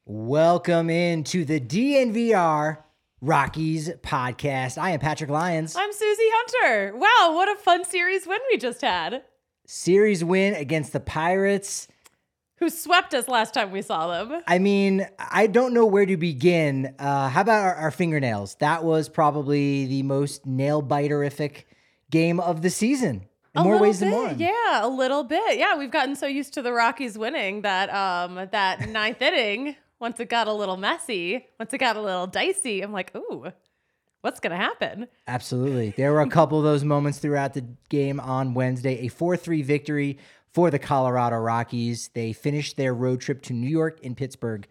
Welcome into the DNVR Rockies podcast. I am Patrick Lyons. I'm Susie Hunter. Wow, what a fun series win we just had. Series win against the Pirates. Who swept us last time we saw them. I mean, I don't know where to begin. How about our fingernails? That was probably the most nail-biterific game of the season. In more ways than one. Yeah, a little bit. Yeah, we've gotten so used to the Rockies winning that that ninth inning, once it got a little messy, once it got a little dicey, I'm like, ooh, what's going to happen? Absolutely. There were a couple of those moments throughout the game on Wednesday. A 4-3 victory for the Colorado Rockies. They finished their road trip to New York and Pittsburgh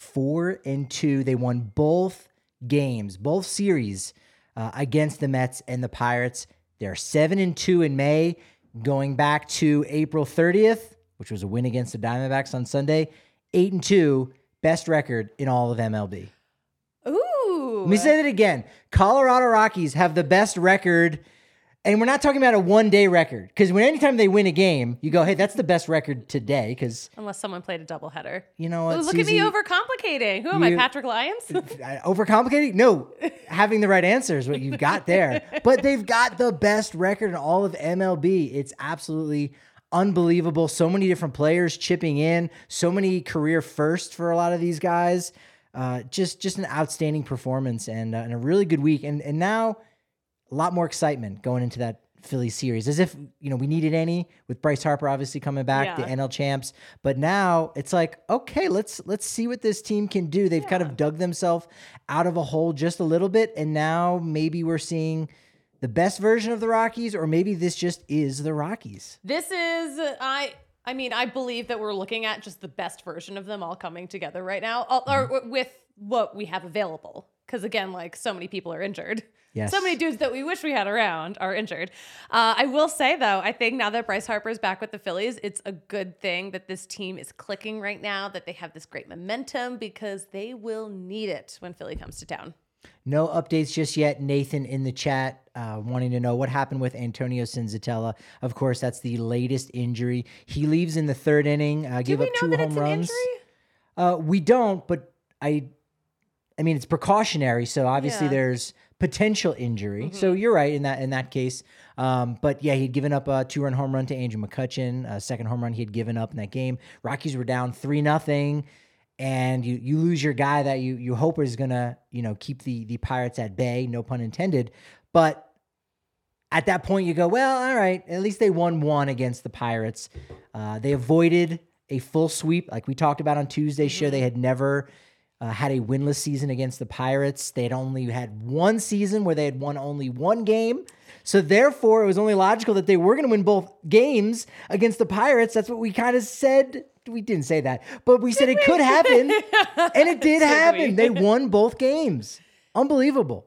4-2. They won both games, both series against the Mets and the Pirates. They're 7-2 in May, going back to April 30th, which was a win against the Diamondbacks on Sunday. 8-2, best record in all of MLB. Ooh. Let me say that again. Colorado Rockies have the best record, and we're not talking about a one-day record, because anytime they win a game, you go, hey, that's the best record today, because... Unless someone played a doubleheader. You know what, Ooh, look Susie, at me overcomplicating. Who am I, Patrick Lyons? Overcomplicating? No, having the right answer is what you've got there. But they've got the best record in all of MLB. It's absolutely unbelievable. So many different players chipping in, so many career firsts for a lot of these guys. Just an outstanding performance and a really good week. And now a lot more excitement going into that Phillies series, as if, we needed any, with Bryce Harper obviously coming back, the NL champs. But now it's like, okay, let's see what this team can do. They've kind of dug themselves out of a hole just a little bit, and now maybe we're seeing the best version of the Rockies, or maybe this just is the Rockies. This is, I believe that we're looking at just the best version of them all coming together right now, or with what we have available. Because again, like, so many people are injured. Yes. So many dudes that we wish we had around are injured. I will say, though, I think now that Bryce Harper is back with the Phillies, it's a good thing that this team is clicking right now, that they have this great momentum, because they will need it when Philly comes to town. No updates just yet. Nathan in the chat wanting to know what happened with Antonio Senzatella. Of course, that's the latest injury. He leaves in the third inning, gave up 2 home runs. We don't, but I mean, it's precautionary, so obviously there's potential injury. So you're right in that case. But yeah, he'd given up a 2-run home run to Andrew McCutchen, a second home run he had given up in that game. Rockies were down 3-0, and you lose your guy that you hope is gonna keep the Pirates at bay, no pun intended. But at that point, you go, well, all right, at least they won one against the Pirates. They avoided a full sweep, like we talked about on Tuesday's show. They had never had a winless season against the Pirates. They had only had one season where they had won only one game. So therefore, it was only logical that they were going to win both games against the Pirates. That's what we kind of said. We didn't say that, but we said it could happen, and it did happen. They won both games. Unbelievable.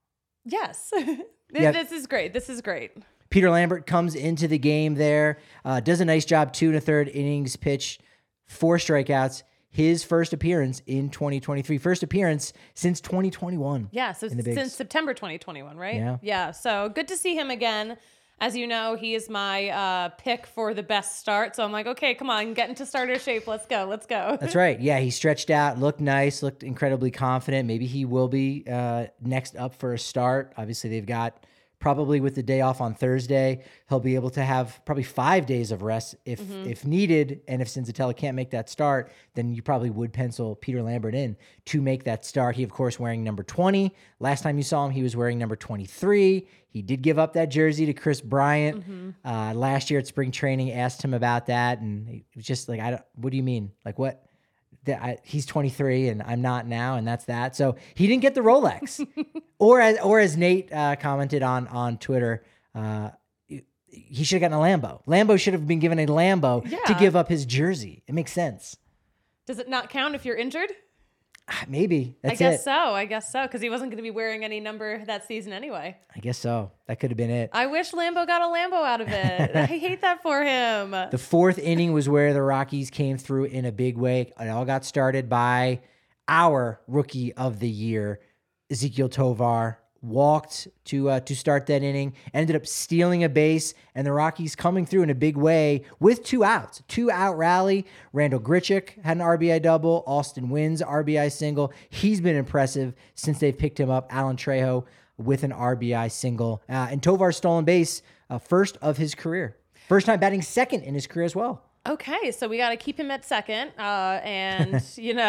Yes. This is great. This is great. Peter Lambert comes into the game there, does a nice job, 2 1/3 innings pitched, 4 strikeouts. His first appearance in 2023. First appearance since 2021. Yeah, so since September 2021, right? Yeah, so good to see him again. As you know, he is my pick for the best start. So I'm like, okay, come on, get into starter shape. Let's go. That's right. Yeah, he stretched out, looked nice, looked incredibly confident. Maybe he will be next up for a start. Obviously, they've got... Probably with the day off on Thursday, he'll be able to have probably 5 days of rest if needed. And if Senzatella can't make that start, then you probably would pencil Peter Lambert in to make that start. He, of course, wearing number 20. Last time you saw him, he was wearing number 23. He did give up that jersey to Chris Bryant. Last year at spring training, asked him about that. And he was just like, what do you mean? Like, what? He's 23 and I'm not now, and that's that. So he didn't get the Rolex, or as Nate commented on Twitter, he should have gotten a Lambo. Lambo should have been given a Lambo to give up his jersey. It makes sense. Does it not count if you're injured? Maybe. I guess so, because he wasn't going to be wearing any number that season anyway. I guess so. That could have been it. I wish Lambo got a Lambo out of it. I hate that for him. The 4th inning was where the Rockies came through in a big way. It all got started by our rookie of the year, Ezequiel Tovar. walked to start that inning, ended up stealing a base, and the Rockies coming through in a big way with 2 outs. 2-out rally. Randall Grichuk had an RBI double. Austin Wynns RBI single. He's been impressive since they've picked him up. Alan Trejo with an RBI single. And Tovar stolen base, first of his career. First time batting second in his career as well. Okay, so we got to keep him at second. And,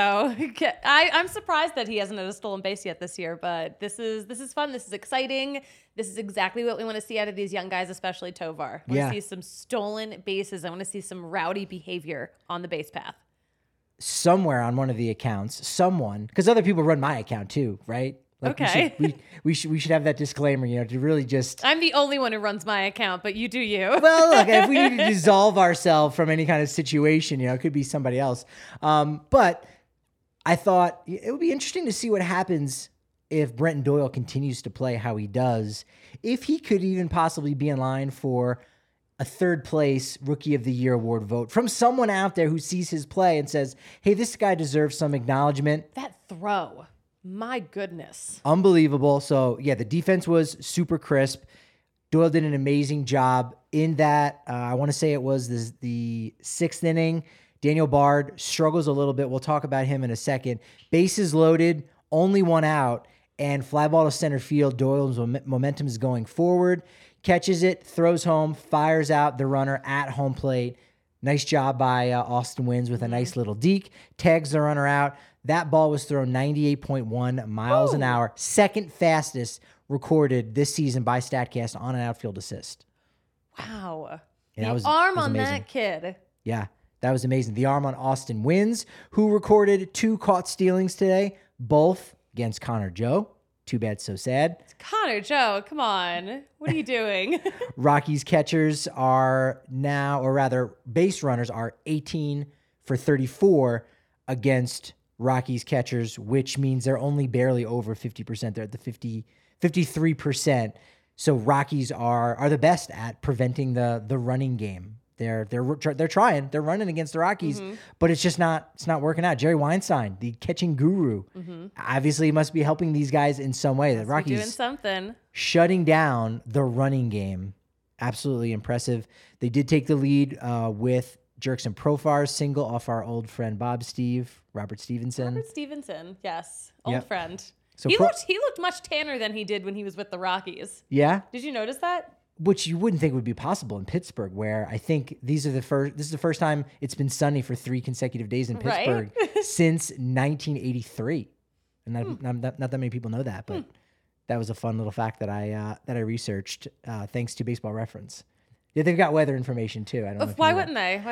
I'm surprised that he hasn't had a stolen base yet this year, but this is fun. This is exciting. This is exactly what we want to see out of these young guys, especially Tovar. I want to see some stolen bases. I want to see some rowdy behavior on the base path. Somewhere on one of the accounts, because other people run my account too, right? Like okay. We should have that disclaimer, to really just... I'm the only one who runs my account, but you do you. Well, look, if we need to dissolve ourselves from any kind of situation, it could be somebody else. But I thought it would be interesting to see what happens if Brenton Doyle continues to play how he does, if he could even possibly be in line for a third place Rookie of the Year award vote from someone out there who sees his play and says, hey, this guy deserves some acknowledgement. That throw. My goodness. Unbelievable. So, yeah, the defense was super crisp. Doyle did an amazing job in that. I want to say it was the 6th inning. Daniel Bard struggles a little bit. We'll talk about him in a second. Bases loaded, only 1 out, and fly ball to center field. Doyle's momentum is going forward. Catches it, throws home, fires out the runner at home plate. Nice job by Austin Wynns with a nice little deke. Tags the runner out. That ball was thrown 98.1 miles an hour. Second fastest recorded this season by StatCast on an outfield assist. Wow. Yeah, the arm on that kid. Yeah, that was amazing. The arm on Austin Wynns, who recorded 2 caught stealings today, both against Connor Joe. Too bad, so sad. It's Connor Joe, come on. What are you doing? Rockies catchers are now, or rather, base runners are 18 for 34 against Rockies catchers, which means they're only barely over 50%. They're at the 53%. So Rockies are the best at preventing the running game. They're trying. They're running against the Rockies, but it's not working out. Jerry Weinstein, the catching guru, obviously must be helping these guys in some way. The Rockies doing something, shutting down the running game. Absolutely impressive. They did take the lead with Jurickson Profar's single off our old friend Robert Stevenson. Yes, old friend. So he looked much tanner than he did when he was with the Rockies. Yeah, did you notice that? Which you wouldn't think would be possible in Pittsburgh, where I think this is the first time it's been sunny for 3 consecutive days in Pittsburgh since 1983, and not that many people know that, but that was a fun little fact that I researched thanks to Baseball Reference. Yeah, they've got weather information too. I don't know. Why wouldn't they?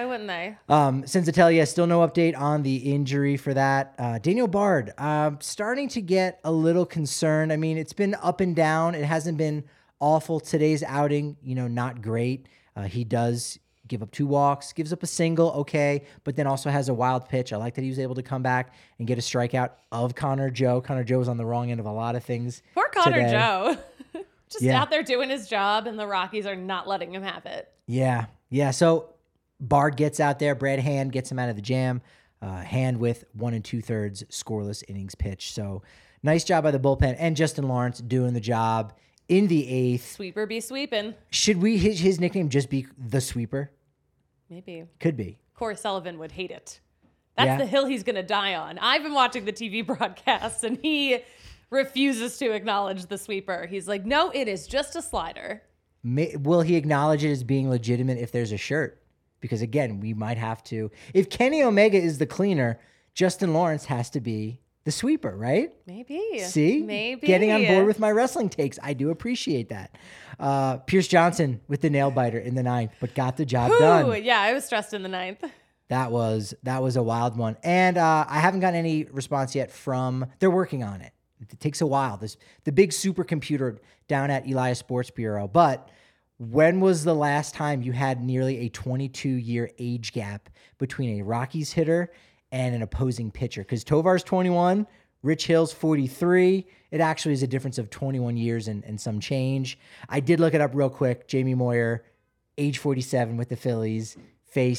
Senzatella, still no update on the injury for that. Daniel Bard, starting to get a little concerned. I mean, it's been up and down. It hasn't been awful. Today's outing, not great. He does give up 2 walks, gives up a single, okay, but then also has a wild pitch. I like that he was able to come back and get a strikeout of Connor Joe. Connor Joe was on the wrong end of a lot of things. Poor Connor Joe. Just out there doing his job, and the Rockies are not letting him have it. Yeah. So Bard gets out there. Brad Hand gets him out of the jam. Hand with 1 2/3 scoreless innings pitched. So nice job by the bullpen, and Justin Lawrence doing the job in the 8th. Sweeper be sweeping. Should his nickname just be the Sweeper? Maybe. Could be. Corey Sullivan would hate it. That's the hill he's going to die on. I've been watching the TV broadcasts, and he refuses to acknowledge the sweeper. He's like, no, it is just a slider. Will he acknowledge it as being legitimate if there's a shirt? Because, again, we might have to. If Kenny Omega is the cleaner, Justin Lawrence has to be the sweeper, right? Maybe. See? Maybe. Getting on board with my wrestling takes. I do appreciate that. Pierce Johnson with the nail biter in the 9th, but got the job done. Yeah, I was stressed in the 9th. That was a wild one. And I haven't gotten any response yet they're working on it. It takes a while. The big supercomputer down at Elias Sports Bureau. But when was the last time you had nearly a 22-year age gap between a Rockies hitter and an opposing pitcher? Because Tovar's 21, Rich Hill's 43. It actually is a difference of 21 years and some change. I did look it up real quick. Jamie Moyer, age 47 with the Phillies, faced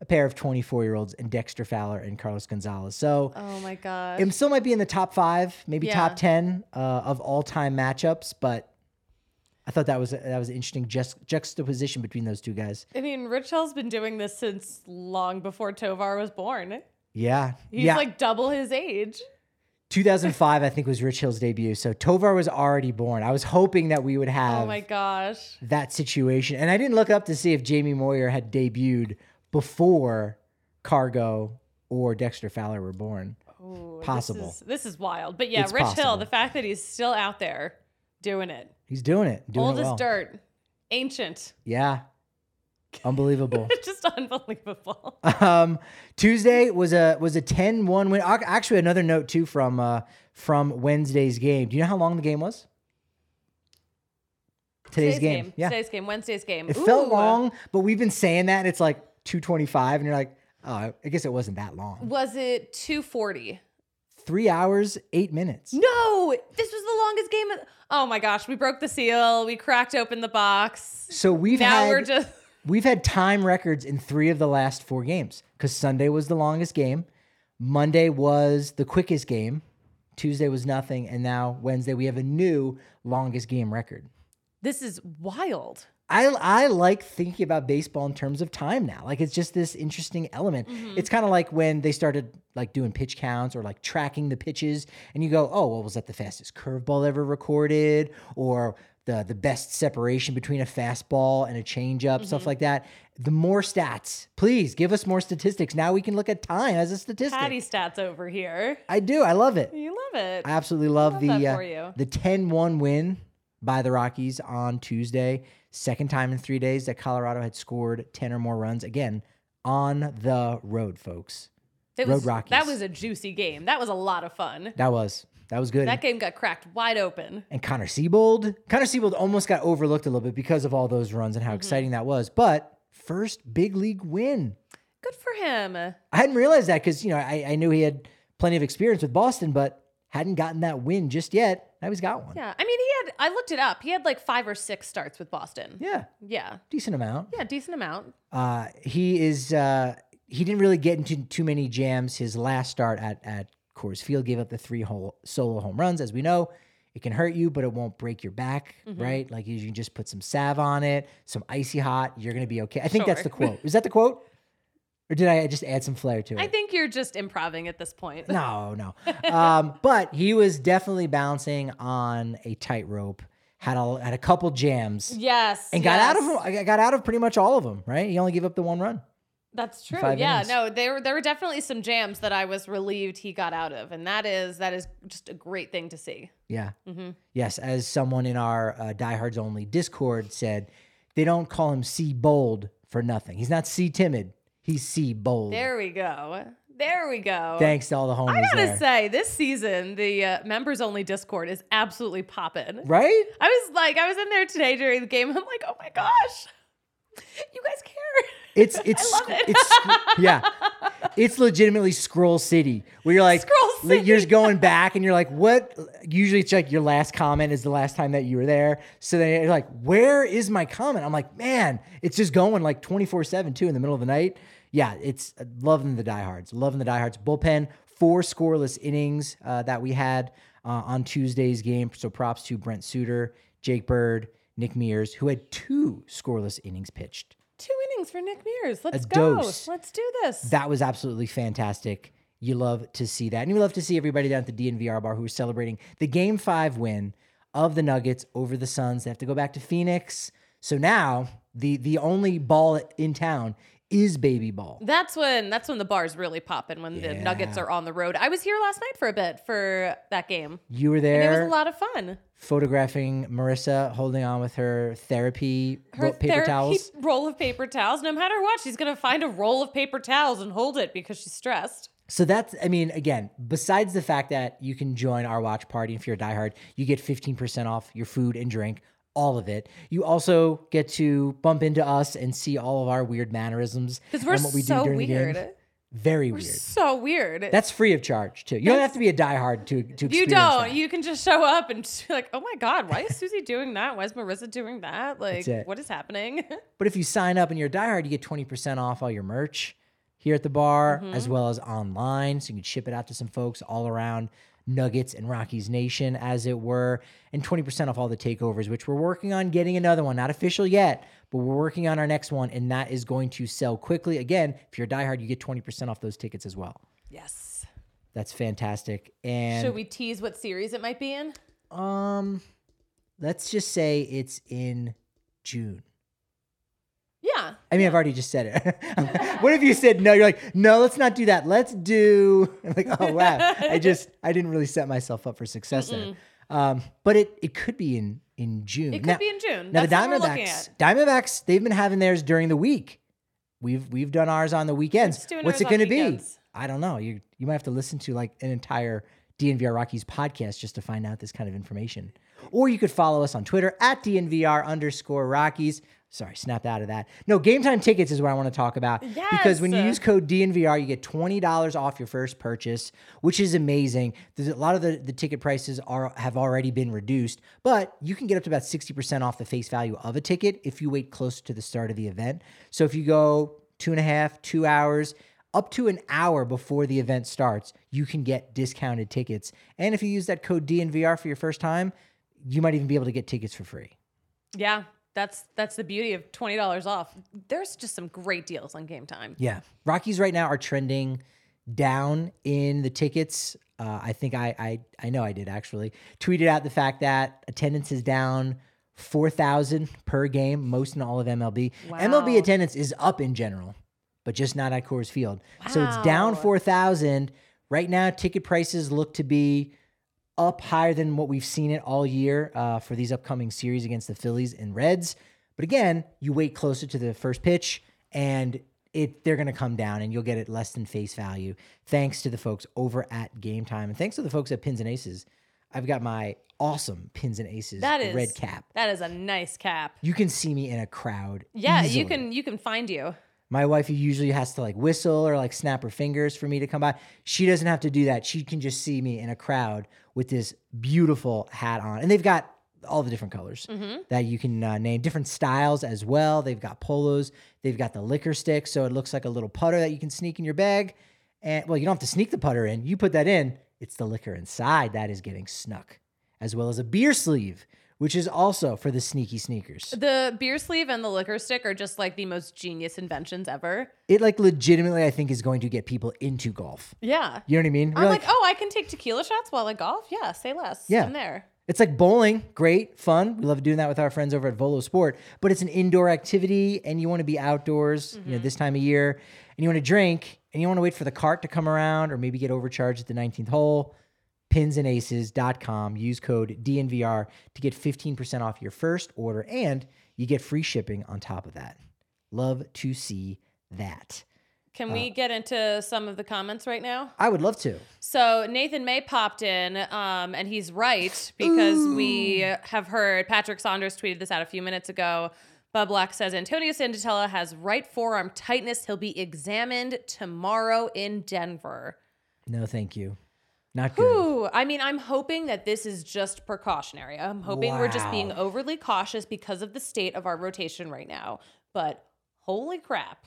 a pair of 24-year-olds and Dexter Fowler and Carlos Gonzalez. So oh my gosh. it still might be in the top 5, maybe Yeah. top 10 of all-time matchups, but I thought that was an interesting juxtaposition between those two guys. I mean, Rich Hill's been doing this since long before Tovar was born. Yeah. He's yeah. like double his age. 2005, I think, was Rich Hill's debut. So Tovar was already born. I was hoping that we would have Oh my gosh. that situation. And I didn't look up to see if Jamie Moyer had debuted before Cargo or Dexter Fowler were born. Ooh, Possible. This is wild. But yeah, It's Rich possible. Hill, the fact that he's still out there doing it. He's doing it. Doing Old it as well. dirt. Ancient. Yeah. Unbelievable. Just unbelievable. Tuesday was a 10-1 win. Actually, another note too from Wednesday's game. Do you know how long the game was? Today's game. Yeah. Today's game. Wednesday's game. It felt long, but we've been saying that. It's like 2:25, and you're like, oh, I guess it wasn't that long. Was it 2:40? 3 hours, 8 minutes. No, this was the longest game. Oh my gosh, we broke the seal. We cracked open the box. So we've We've had time records in 3 of the last 4 games because Sunday was the longest game. Monday was the quickest game. Tuesday was nothing. And now Wednesday, we have a new longest game record. This is wild. I like thinking about baseball in terms of time now. Like, it's just this interesting element. Mm-hmm. It's kind of like when they started like doing pitch counts or like tracking the pitches, and you go, oh, well, was that the fastest curveball ever recorded, or the best separation between a fastball and a changeup, stuff like that. The more stats, please give us more statistics. Now we can look at time as a statistic. Patty stats over here. I do. I love it. You love it. I absolutely love that for you. the 10-1 win by the Rockies on Tuesday. Second time in 3 days that Colorado had scored 10 or more runs. Again, on the road, folks. Road Rockies. That was a juicy game. That was a lot of fun. That was good. That game got cracked wide open. And Connor Siebold almost got overlooked a little bit because of all those runs and how exciting that was. But first big league win. Good for him. I hadn't realized that because, I knew he had plenty of experience with Boston, but hadn't gotten that win just yet. Now he's got one. Yeah. I mean, I looked it up. He had like 5 or 6 starts with Boston. Yeah. Yeah. Decent amount. Yeah, decent amount. He didn't really get into too many jams. His last start at Coors Field gave up the 3 solo home runs. As we know, it can hurt you, but it won't break your back, right? Like, you can just put some salve on it, some icy hot, you're going to be okay. I think that's the quote. Is that the quote? Or did I just add some flair to it? I think you're just improving at this point. No. But he was definitely bouncing on a tightrope. Had a couple jams. Yes. And got out of pretty much all of them, right? He only gave up the 1 run. That's true. 5 Yeah. innings. No, there were definitely some jams that I was relieved he got out of, and that is just a great thing to see. Yeah. Yes, as someone in our Diehards Only Discord said, they don't call him C bold for nothing. He's not C timid. He's C bold. There we go. Thanks to all the homies I gotta there. say, this season, the members only Discord is absolutely popping. Right? I was in there today during the game. I'm like, oh my gosh, you guys care. It's I love it. yeah. It's legitimately Scroll City. Where you're like, Scroll City. You're just going back and you're like, what? Usually it's like your last comment is the last time that you were there. So then you're like, where is my comment? I'm like, man, it's just going like 24/7 too in the middle of the night. Yeah, it's loving the diehards. Bullpen, 4 scoreless innings that we had on Tuesday's game. So props to Brent Suter, Jake Bird, Nick Mears, who had 2 scoreless innings pitched. 2 innings for Nick Mears. Let's A go. dose. Let's do this. That was absolutely fantastic. You love to see that. And you love to see everybody down at the DNVR bar who is celebrating the Game 5 win of the Nuggets over the Suns. They have to go back to Phoenix. So now the only ball in town is baby ball. That's when the bar's really popping, when the Nuggets are on the road. I was here last night for a bit for that game. You were there. And it was a lot of fun. Photographing Marissa holding on with her therapy paper towels. Roll of paper towels. No matter what, she's going to find a roll of paper towels and hold it because she's stressed. So that's, I mean, again, besides the fact that you can join our watch party, if you're a diehard, you get 15% off your food and drink, all of it. You also get to bump into us and see all of our weird mannerisms. Because we're and what we so do during weird. The game. Very weird. So weird. That's free of charge too. You don't have to be a diehard to experience You don't. that. You can just show up and just be like, oh my God, why is Susie doing that? Why is Marissa doing that? Like, That's it. what is happening? But if you sign up and you're a diehard, you get 20% off all your merch. here at the bar, as well as online. So you can ship it out to some folks all around Nuggets and Rockies Nation, as it were, and 20% off all the takeovers, which we're working on getting another one. Not official yet, but we're working on our next one, and that is going to sell quickly. Again, if you're a diehard, you get 20% off those tickets as well. Yes. That's fantastic. And should we tease what series it might be in? Let's just say it's in June. Yeah. I mean, I've already just said it. What if you said no? You're like, no, let's not do that. Let's do. I'm like, oh wow. I didn't really set myself up for success there. But it could be in June. It could be in June. Now That's the Diamondbacks, they've been having theirs during the week. We've done ours on the weekends. What's it going to be? I don't know. You might have to listen to like an entire DNVR Rockies podcast just to find out this kind of information. Or you could follow us on Twitter at DNVR_Rockies. Sorry, snapped out of that. No, Game Time tickets is what I want to talk about. Yes. Because when you use code DNVR, you get $20 off your first purchase, which is amazing. There's a lot of the ticket prices have already been reduced, but you can get up to about 60% off the face value of a ticket if you wait close to the start of the event. So if you go 2.5, 2 hours, up to an hour before the event starts, you can get discounted tickets. And if you use that code DNVR for your first time, you might even be able to get tickets for free. Yeah. That's the beauty of $20 off. There's just some great deals on Game Time. Yeah. Rockies right now are trending down in the tickets. I think I know I did actually. Tweeted out the fact that attendance is down 4,000 per game, most in all of MLB. Wow. MLB attendance is up in general, but just not at Coors Field. Wow. So it's down 4,000. Right now, ticket prices look to be up higher than what we've seen it all year for these upcoming series against the Phillies and Reds. But again, you wait closer to the first pitch and they're going to come down and you'll get it less than face value. Thanks to the folks over at Game Time. And thanks to the folks at Pins and Aces. I've got my awesome Pins and Aces red cap. That is a nice cap. You can see me in a crowd. Yeah, easily. you can find you. My wife usually has to like whistle or like snap her fingers for me to come by. She doesn't have to do that. She can just see me in a crowd with this beautiful hat on. And they've got all the different colors that you can name, different styles as well. They've got polos. They've got the liquor stick. So it looks like a little putter that you can sneak in your bag. And well, you don't have to sneak the putter in. You put that in. It's the liquor inside that is getting snuck, as well as a beer sleeve, which is also for the sneaky sneakers. The beer sleeve and the liquor stick are just like the most genius inventions ever. It like legitimately, I think, is going to get people into golf. Yeah. You know what I mean? I'm like, oh, I can take tequila shots while I golf? Yeah, say less. Yeah. I'm there. It's like bowling. Great, fun. We love doing that with our friends over at Volo Sport. But it's an indoor activity and you want to be outdoors, this time of year. And you want to drink and you want to wait for the cart to come around or maybe get overcharged at the 19th hole. Pinsandaces.com. Use code DNVR to get 15% off your first order, and you get free shipping on top of that. Love to see that. Can we get into some of the comments right now? I would love to. So Nathan May popped in, and he's right because we have heard Patrick Saunders tweeted this out a few minutes ago. Bub Black says Antonio Sanditella has right forearm tightness. He'll be examined tomorrow in Denver. No, thank you. Not good. Ooh, I mean, I'm hoping that this is just precautionary. I'm hoping we're just being overly cautious because of the state of our rotation right now. But holy crap.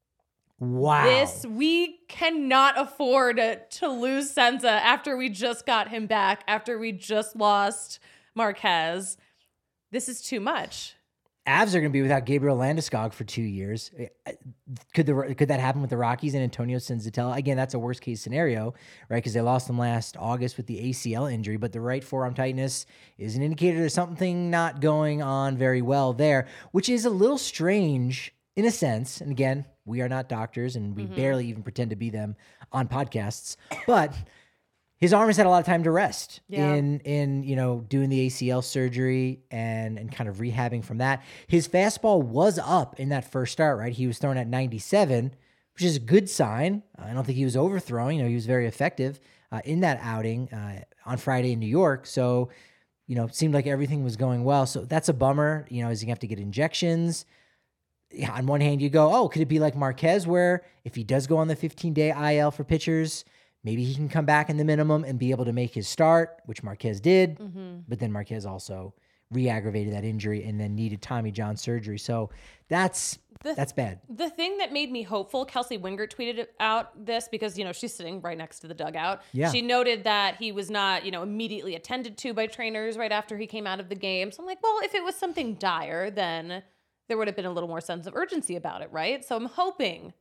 Wow. We cannot afford to lose Senza after we just got him back, after we just lost Marquez. This is too much. Avs are going to be without Gabriel Landeskog for 2 years. Could that happen with the Rockies and Antonio Senzatella? Again, that's a worst case scenario, right? Because they lost him last August with the ACL injury, but the right forearm tightness is an indicator there's something not going on very well there, which is a little strange in a sense. And again, we are not doctors and we barely even pretend to be them on podcasts, but his arm has had a lot of time to rest in doing the ACL surgery and kind of rehabbing from that. His fastball was up in that first start, right? He was thrown at 97, which is a good sign. I don't think he was overthrowing. He was very effective in that outing on Friday in New York. So, it seemed like everything was going well. So that's a bummer. Is he have to get injections? Yeah, on one hand, you go, oh, could it be like Marquez where if he does go on the 15-day IL for pitchers, maybe he can come back in the minimum and be able to make his start, which Marquez did. But then Marquez also re-aggravated that injury and then needed Tommy John surgery. So that's bad. The thing that made me hopeful, Kelsey Wingert tweeted out this because, she's sitting right next to the dugout. Yeah. She noted that he was not, immediately attended to by trainers right after he came out of the game. So I'm like, well, if it was something dire, then there would have been a little more sense of urgency about it, right? So I'm hoping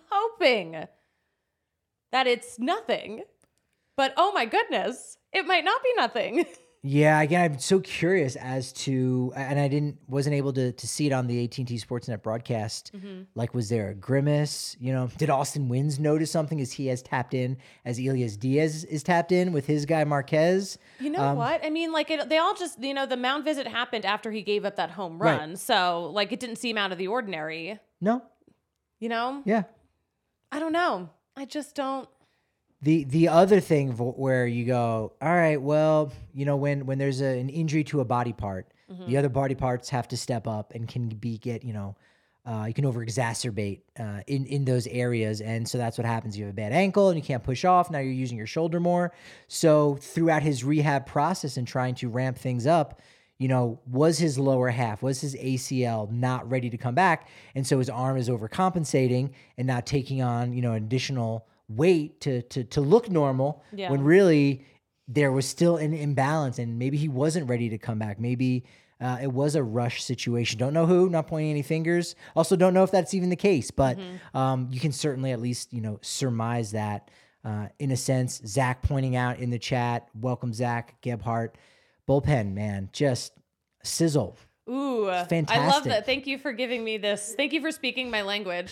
that it's nothing. But oh my goodness, it might not be nothing. Yeah, again, I'm so curious as to, and I wasn't able to see it on the AT&T Sportsnet broadcast. Like, was there a grimace? Did Austin Wynns notice something as he has tapped in, as Elias Diaz is tapped in with his guy Marquez? You know what? I mean, they all just, the mound visit happened after he gave up that home run. Right. So, it didn't seem out of the ordinary. No. Yeah. I don't know. I just don't. The other thing where you go, all right, well, when there's an injury to a body part, the other body parts have to step up and can you can over-exacerbate in those areas. And so that's what happens. You have a bad ankle and you can't push off. Now you're using your shoulder more. So throughout his rehab process and trying to ramp things up, was his lower half, was his ACL not ready to come back? And so his arm is overcompensating and not taking on, additional weight to look normal when really there was still an imbalance and maybe he wasn't ready to come back. Maybe it was a rush situation. Don't know who, not pointing any fingers. Also don't know if that's even the case, but you can certainly at least, surmise that in a sense. Zach pointing out in the chat, welcome Zach Gebhardt. Bullpen, man, just sizzle. Ooh, fantastic. I love that. Thank you for giving me this. Thank you for speaking my language.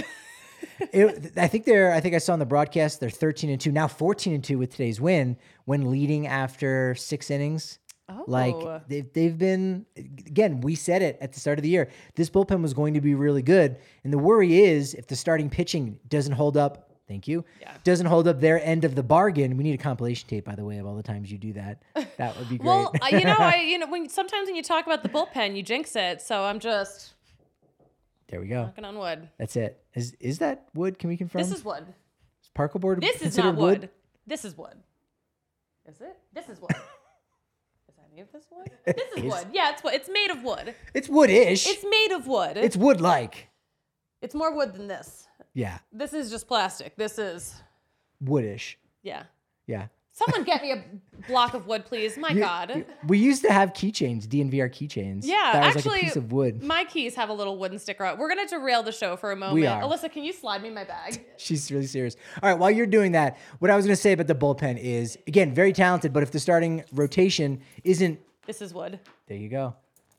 I think I saw on the broadcast they're 13-2, now 14-2 with today's win when leading after 6 innings. Oh. Like they've been, again, we said it at the start of the year, this bullpen was going to be really good. And the worry is if the starting pitching doesn't hold up, doesn't hold up their end of the bargain. We need a compilation tape, by the way, of all the times you do that. That would be great. Well, sometimes when you talk about the bullpen, you jinx it. So I'm just... There we go. Knocking on wood. That's it. Is that wood? Can we confirm? This is wood. Is Parker board This is not wood. This is wood. Is it? This is wood. Is any of this wood? This is wood. Yeah, it's wood. It's made of wood. It's wood-ish. It's made of wood. It's wood-like. It's more wood than this. Yeah. This is just plastic. This is... woodish. Yeah. Yeah. Someone get me a block of wood, please. My God. We used to have keychains, DNVR keychains. Yeah, that was actually, like a piece of wood. My keys have a little wooden sticker on. We're going to derail the show for a moment. We are. Alyssa, can you slide me my bag? She's really serious. All right, while you're doing that, what I was going to say about the bullpen is, again, very talented, but if the starting rotation isn't... This is wood. There you go.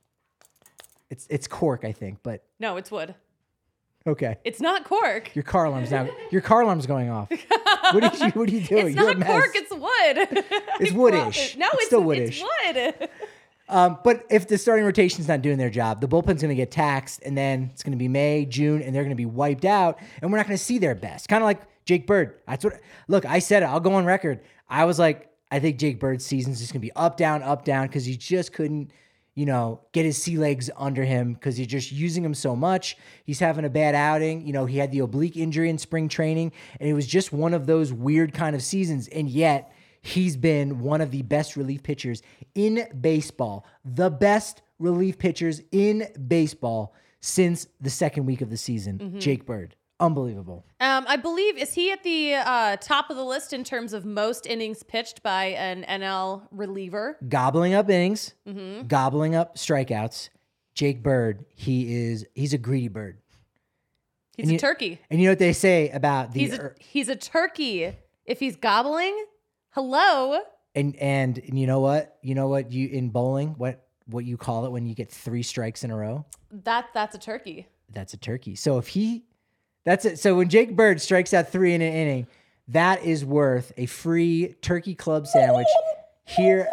It's cork, I think, but... No, it's wood. Okay. It's not cork. Your car alarm's going off. What are you doing? It's You're not cork, it's wood. It's woodish. No, it's still woodish. It's wood. But if the starting rotation's not doing their job, the bullpen's going to get taxed, and then it's going to be May, June, and they're going to be wiped out, and we're not going to see their best. Kind of like Jake Bird. Look, I said it. I'll go on record. I was like, I think Jake Bird's season's just going to be up, down, because he just couldn't, get his sea legs under him because you're just using him so much. He's having a bad outing. He had the oblique injury in spring training, and it was just one of those weird kind of seasons, and yet he's been one of the best relief pitchers in baseball, the best relief pitchers in baseball since the second week of the season. Jake Bird. Unbelievable. I believe, is he at the top of the list in terms of most innings pitched by an NL reliever? Gobbling up innings, gobbling up strikeouts. Jake Bird, he's a greedy bird. He's a turkey. And you know what they say about the... He's a turkey. If he's gobbling, hello. And you know what? You know what you in bowling, what you call it when you get 3 strikes in a row? That's a turkey. That's a turkey. So that's it. So when Jake Bird strikes out 3 in an inning, that is worth a free turkey club sandwich here.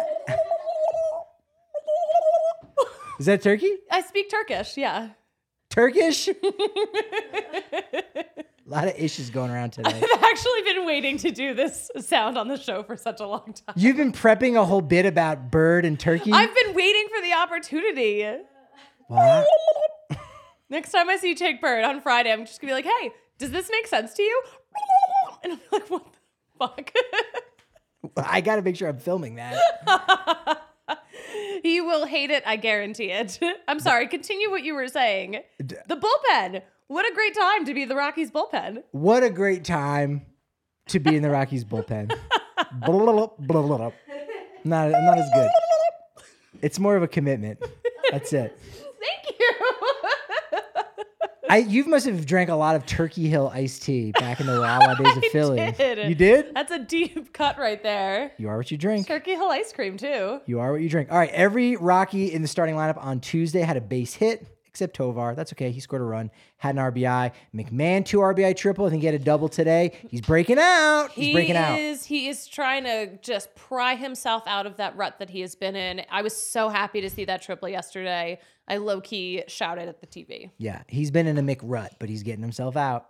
Is that turkey? I speak Turkish, yeah. Turkish? A lot of issues going around today. I've actually been waiting to do this sound on the show for such a long time. You've been prepping a whole bit about bird and turkey? I've been waiting for the opportunity. Wow. Next time I see Jake Bird on Friday, I'm just going to be like, hey, does this make sense to you? And I'm like, what the fuck? I got to make sure I'm filming that. He will hate it. I guarantee it. I'm sorry. Continue what you were saying. The bullpen. What a great time to be the Rockies bullpen. What a great time to be in the Rockies bullpen. Not as good. It's more of a commitment. That's it. Thank you. You must have drank a lot of Turkey Hill iced tea back in the Wawa days of Philly. Did. You did? That's a deep cut right there. You are what you drink. Turkey Hill ice cream, too. You are what you drink. All right, every Rocky in the starting lineup on Tuesday had a base hit, except Tovar. That's okay. He scored a run, had an RBI. McMahon, 2 RBI triple. I think he had a double today. He's breaking out. He's breaking out. He is trying to just pry himself out of that rut that he has been in. I was so happy to see that triple yesterday. I low-key shouted at the TV. Yeah, he's been in a McRut, but he's getting himself out.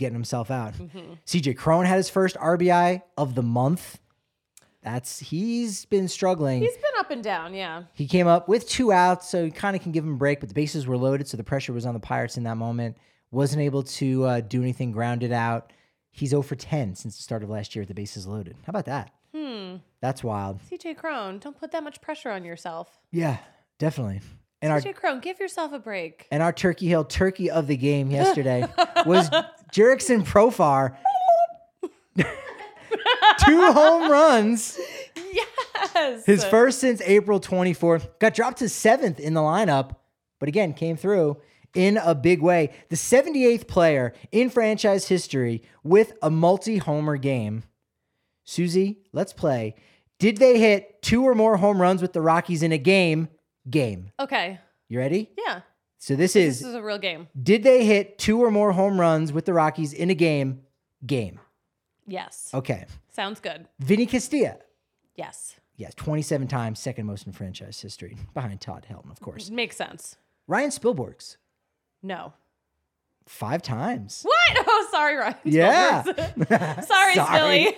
CJ Cron had his first RBI of the month. He's been struggling. He's been up and down, yeah. He came up with 2 outs, so you kind of can give him a break, but the bases were loaded, so the pressure was on the Pirates in that moment. Wasn't able to do anything, grounded out. He's 0 for 10 since the start of last year with the bases loaded. How about that? That's wild. CJ Cron, don't put that much pressure on yourself. Yeah, definitely. And CJ Cron, give yourself a break. And our Turkey Hill turkey of the game yesterday was Jurickson Profar. 2 home runs. Yes. His first since April 24th. Got dropped to 7th in the lineup, but again, came through in a big way. The 78th player in franchise history with a multi-homer game. Susie, let's play. Did they hit 2 or more home runs with the Rockies in a game? Okay. You ready? Yeah. So this is a real game. Did they hit 2 or more home runs with the Rockies in a game? Yes. Okay. Sounds good. Vinny Castilla. Yes. Yes, 27 times, second most in franchise history, behind Todd Helton, of course. Makes sense. Ryan Spielborgs. No. 5 times. What? Oh, sorry, Ryan. Yeah. Sorry, Spilly.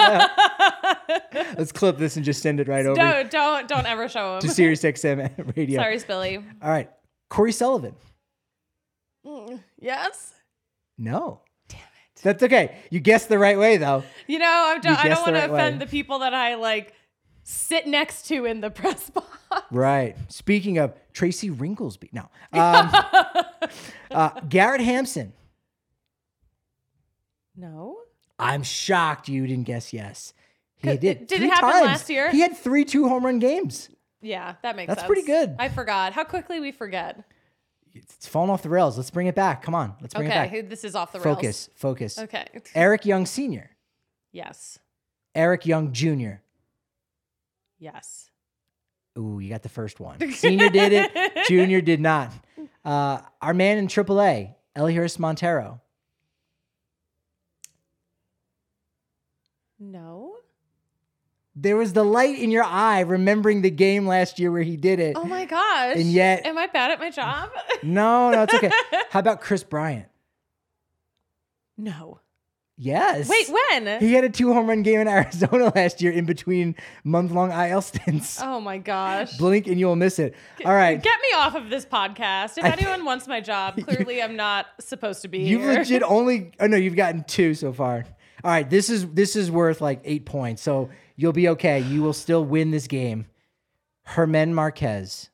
Let's clip this and just send it right over. Don't ever show him. To Sirius XM radio. Sorry, Spilly. All right. Corey Sullivan. Yes. No. Damn it. That's okay. You guessed the right way, though. You know, I don't want to offend the people that I sit next to in the press box. Right. Speaking of Tracy Ringlesby. No. Garrett Hampson. No. I'm shocked you didn't guess yes. He did. Did it happen last year? He had 3 2-home run games. Yeah, that makes sense. That's pretty good. I forgot. How quickly we forget. It's falling off the rails. Let's bring it back. Come on. Let's bring it back. Okay, this is off the rails. Focus. Okay. Eric Young Sr. Yes. Eric Young Jr. Yes. Ooh, you got the first one. Senior did it. Junior did not. Our man in AAA, Elihuris Montero. No. There was the light in your eye remembering the game last year where he did it. Oh my gosh. And yet... Am I bad at my job? No, it's okay. How about Chris Bryant? No. Yes. Wait, when? He had a 2-home run game in Arizona last year in between month-long IL stints. Oh my gosh. Blink and you'll miss it. All right. Get me off of this podcast. If anyone wants my job, clearly I'm not supposed to be You've here. legit only... Oh, no, you've gotten 2 so far. All right, this is worth 8 points, so you'll be okay. You will still win this game. Germán Marquez.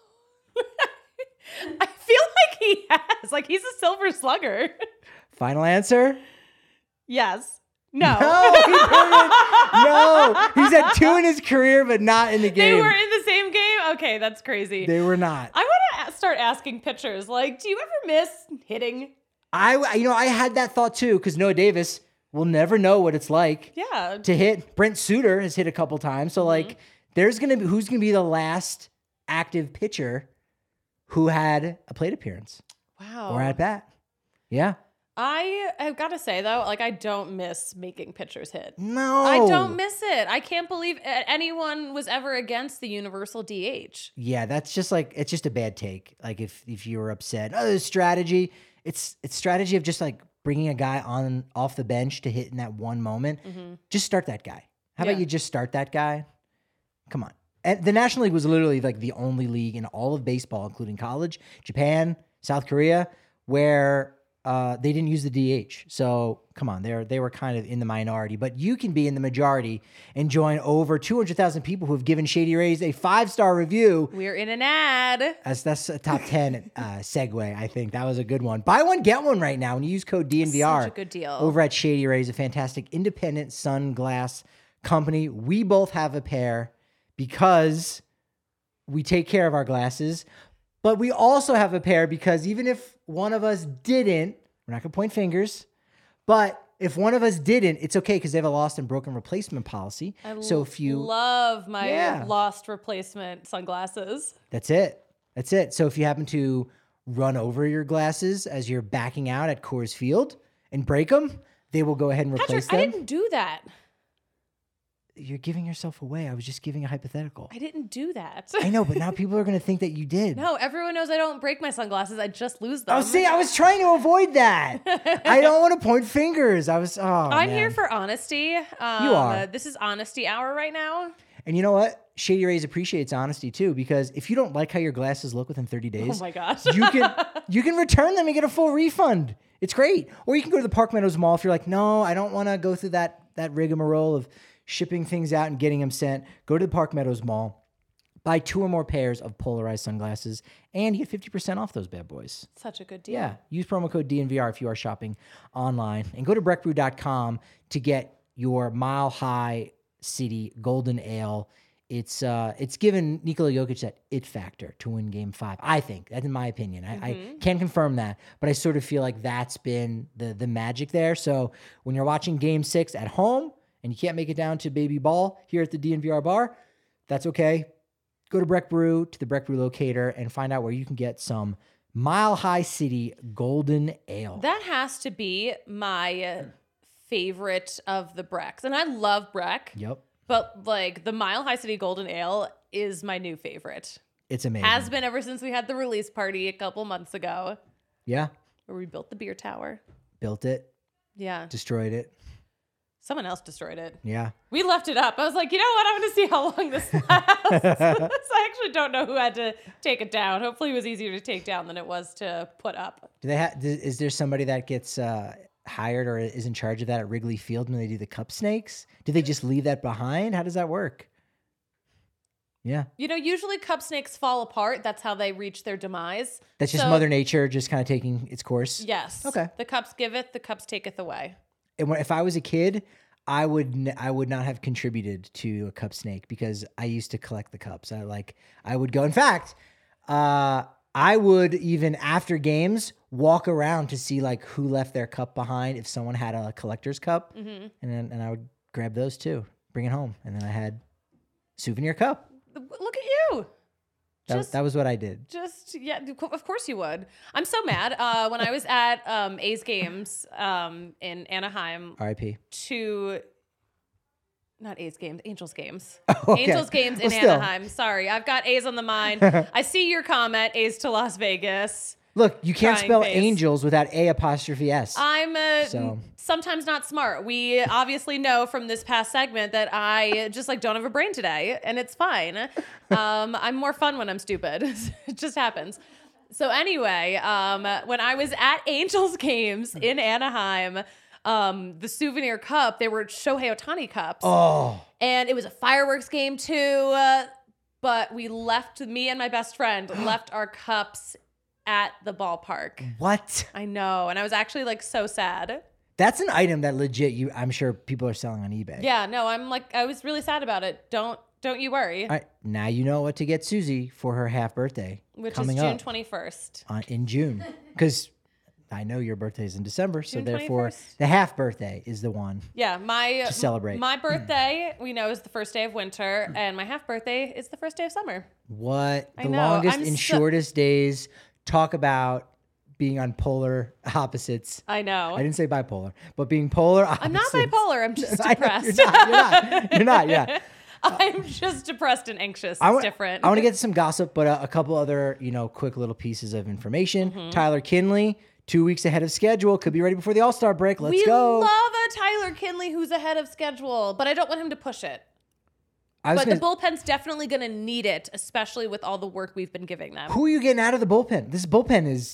I feel like he has. He's a silver slugger. Final answer? Yes. No. No, he didn't. No. He's had 2 in his career, but not in the game. They were in the same game? Okay, that's crazy. They were not. I want to start asking pitchers, do you ever miss hitting? I had that thought too, because Noah Davis will never know what it's like to hit. Brent Suter has hit a couple times. So who's going to be the last active pitcher who had a plate appearance? Wow. Or at bat. Yeah. I have got to say, though, I don't miss making pitchers hit. No. I don't miss it. I can't believe anyone was ever against the universal DH. Yeah, that's just it's just a bad take. If you were upset, the strategy, it's strategy of just bringing a guy off the bench to hit in that one moment. Mm-hmm. Just start that guy. How about you just start that guy? Come on. And the National League was literally the only league in all of baseball, including college, Japan, South Korea, where they didn't use the DH. So come on, they were kind of in the minority. But you can be in the majority and join over 200,000 people who have given Shady Rays a 5-star review. We're in an ad. That's a top 10 segue, I think. That was a good one. Buy one, get one right now when you use code DNVR. Such a good deal. Over at Shady Rays, a fantastic independent sunglass company. We both have a pair because we take care of our glasses. But we also have a pair because even if one of us didn't, we're not going to point fingers, but if one of us didn't, it's okay because they have a lost and broken replacement policy. So if you love my lost replacement sunglasses. That's it. So if you happen to run over your glasses as you're backing out at Coors Field and break them, they will go ahead and replace them. I didn't do that. You're giving yourself away. I was just giving a hypothetical. I didn't do that. I know, but now people are going to think that you did. No, everyone knows I don't break my sunglasses. I just lose them. Oh, see, I was trying to avoid that. I don't want to point fingers. I'm here for honesty. You are. This is honesty hour right now. And you know what? Shady Rays appreciates honesty too, because if you don't like how your glasses look within 30 days, oh my gosh, you can return them and get a full refund. It's great. Or you can go to the Park Meadows Mall if you're like, no, I don't want to go through that rigmarole of shipping things out and getting them sent. Go to the Park Meadows Mall, buy 2 or more pairs of polarized sunglasses, and you get 50% off those bad boys. Such a good deal. Yeah. Use promo code DNVR if you are shopping online. And go to breckbrew.com to get your Mile High City Golden Ale. It's given Nikola Jokic that it factor to win Game 5. I think that's in my opinion. I can't confirm that, but I sort of feel like that's been the magic there. So when you're watching Game 6 at home, and you can't make it down to Baby Ball here at the DNVR bar, that's okay. Go to Breck Brew, to the Breck Brew locator, and find out where you can get some Mile High City Golden Ale. That has to be my favorite of the Brecks. And I love Breck. Yep. But like the Mile High City Golden Ale is my new favorite. It's amazing. Has been ever since we had the release party a couple months ago. Yeah. Where we built the beer tower. Built it. Yeah. Destroyed it. Someone else destroyed it. Yeah. We left it up. I was like, you know what? I'm going to see how long this lasts. So I actually don't know who had to take it down. Hopefully it was easier to take down than it was to put up. Is there somebody that gets hired or is in charge of that at Wrigley Field when they do the cup snakes? Do they just leave that behind? How does that work? Yeah. You know, usually cup snakes fall apart. That's how they reach their demise. That's just Mother Nature just kind of taking its course? Yes. Okay. The cups giveth, the cups taketh away. And if I was a kid, I would not have contributed to a cup snake because I used to collect the cups. I would go. In fact, I would even after games walk around to see like who left their cup behind if someone had a collector's cup, and I would grab those too, bring it home, and then I had souvenir cup. Look at you. That was what I did. Yeah, of course you would. I'm so mad. When I was at A's games in Anaheim. R.I.P. Not A's games, Angels games. Okay. Angels games in Anaheim. Sorry, I've got A's on the mind. I see your comment, A's to Las Vegas. Look, you can't spell Angels without A''S. I'm sometimes not smart. We obviously know from this past segment that I just don't have a brain today, and it's fine. I'm more fun when I'm stupid. It just happens. So anyway, when I was at Angels games in Anaheim, the souvenir cup, they were Shohei Ohtani cups. Oh. And it was a fireworks game too, but me and my best friend left our cups at the ballpark. What? I know. And I was actually so sad. That's an item that legit I'm sure people are selling on eBay. Yeah, no, I was really sad about it. Don't you worry. All right, now you know what to get Susie for her half birthday. Which is June 21st. In June. Because I know your birthday is in December, so therefore 21st. The half birthday is the one. Yeah, to celebrate. My birthday, we know, is the first day of winter, and my half birthday is the first day of summer. What? The longest and shortest days. Talk about being on polar opposites. I know. I didn't say bipolar, but being polar opposites. I'm not bipolar. I'm just depressed. You're not, yeah. I'm just depressed and anxious. It's different. I want to get to some gossip, but a couple other, quick little pieces of information. Tyler Kinley, 2 weeks ahead of schedule, could be ready before the All-Star break. Let's go. We love a Tyler Kinley who's ahead of schedule, but I don't want him to push it. But the bullpen's definitely going to need it, especially with all the work we've been giving them. Who are you getting out of the bullpen? This bullpen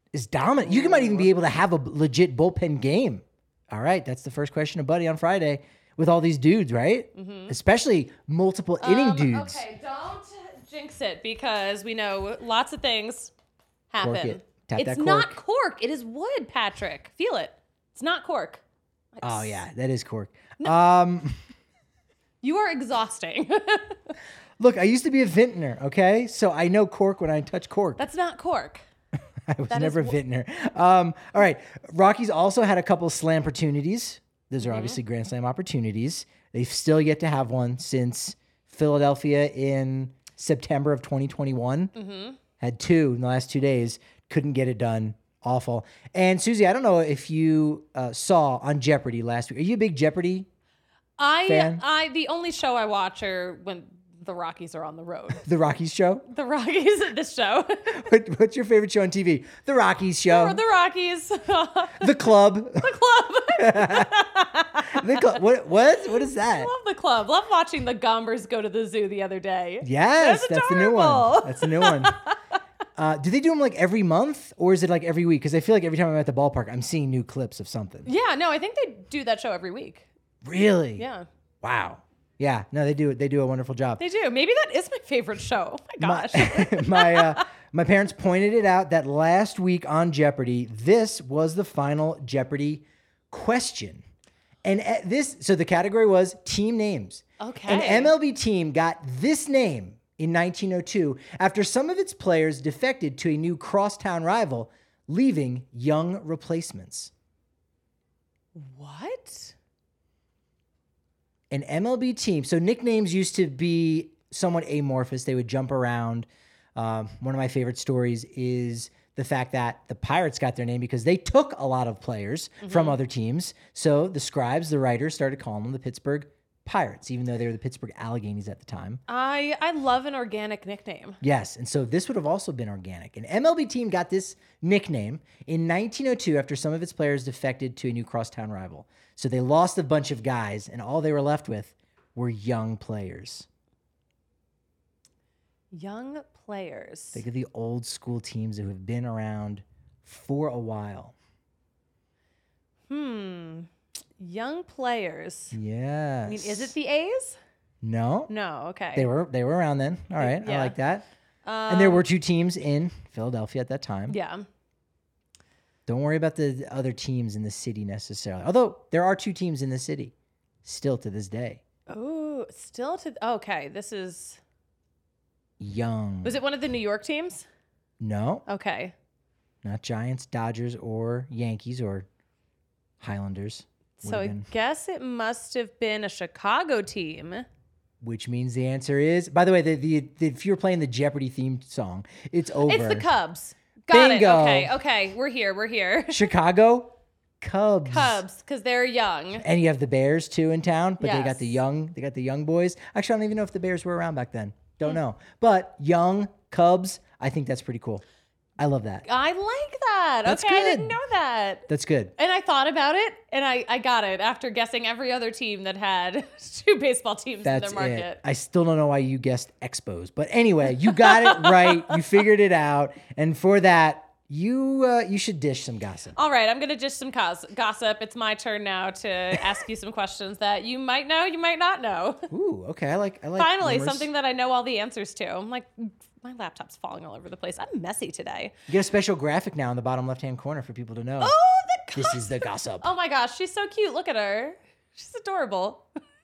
is dominant. You might even be able to have a legit bullpen game. All right, that's the first question of Buddy on Friday with all these dudes, right? Mm-hmm. Especially multiple inning dudes. Okay, don't jinx it because we know lots of things happen. Cork it. Tap It's that cork. not cork. It is wood, Patrick. Feel it. It's not cork. Oh, yeah, that is cork. No. You are exhausting. Look, I used to be a vintner, okay? So I know cork when I touch cork. That's not cork. I was never a vintner. All right. Rockies also had a couple slam opportunities. Those are obviously Grand Slam opportunities. They've still yet to have one since Philadelphia in September of 2021. Mm-hmm. Had two in the last 2 days. Couldn't get it done. Awful. And Susie, I don't know if you saw on Jeopardy last week. Are you a big Jeopardy fan? The only show I watch are when the Rockies are on the road. The Rockies show? The Rockies, this show. What's your favorite show on TV? The Rockies show. The Rockies. The Club. The Club. The Club. What is that? I love The Club. Love watching the Gombers go to the zoo the other day. Yes, that's the new one. That's the new one. Do they do them like every month or is it like every week? Because I feel like every time I'm at the ballpark, I'm seeing new clips of something. Yeah, no, I think they do that show every week. Really? Yeah. Wow. Yeah, no, they do. They do a wonderful job. They do. Maybe that is my favorite show. Oh my gosh. My parents pointed it out that last week on Jeopardy, this was the final Jeopardy question. And so the category was team names. Okay. An MLB team got this name in 1902 after some of its players defected to a new crosstown rival, leaving young replacements. What? An MLB team. So nicknames used to be somewhat amorphous. They would jump around. One of my favorite stories is the fact that the Pirates got their name because they took a lot of players from other teams. So the scribes, the writers, started calling them the Pittsburgh Pirates, even though they were the Pittsburgh Alleghenies at the time. I love an organic nickname. Yes, and so this would have also been organic. An MLB team got this nickname in 1902 after some of its players defected to a new crosstown rival. So they lost a bunch of guys, and all they were left with were young players. Young players. Think of the old school teams who have been around for a while. Young players. Yes. I mean, is it the A's? No. No, okay. They were around then. All right, yeah. I like that. And there were two teams in Philadelphia at that time. Yeah. Don't worry about the other teams in the city necessarily. Although there are two teams in the city still to this day. Oh, okay, this is... Young. Was it one of the New York teams? No. Okay. Not Giants, Dodgers, or Yankees, or Highlanders. So I guess it must have been a Chicago team. Which means the answer is... By the way, if you're playing the Jeopardy themed song, it's over. It's the Cubs. Got Bingo. it. Okay. We're here. Chicago Cubs. Because they're young. And you have the Bears, too, in town. But yes. they got the young boys. Actually, I don't even know if the Bears were around back then. Don't know. But young Cubs, I think that's pretty cool. I love that. I like that. That's okay, good. I didn't know that. That's good. And I thought about it, and I got it after guessing every other team that had two baseball teams in their market. It. I still don't know why you guessed Expos. But anyway, you got it right. You figured it out. And for that, you should dish some gossip. All right, I'm going to dish some gossip. It's my turn now to ask you some questions that you might know, you might not know. Ooh, okay. I like Finally, rumors. something that I know all the answers to. I'm like, my laptop's falling all over the place. I'm messy today. You get a special graphic now in the bottom left-hand corner for people to know. Oh, the This is the gossip. Oh my gosh, she's so cute. Look at her. She's adorable.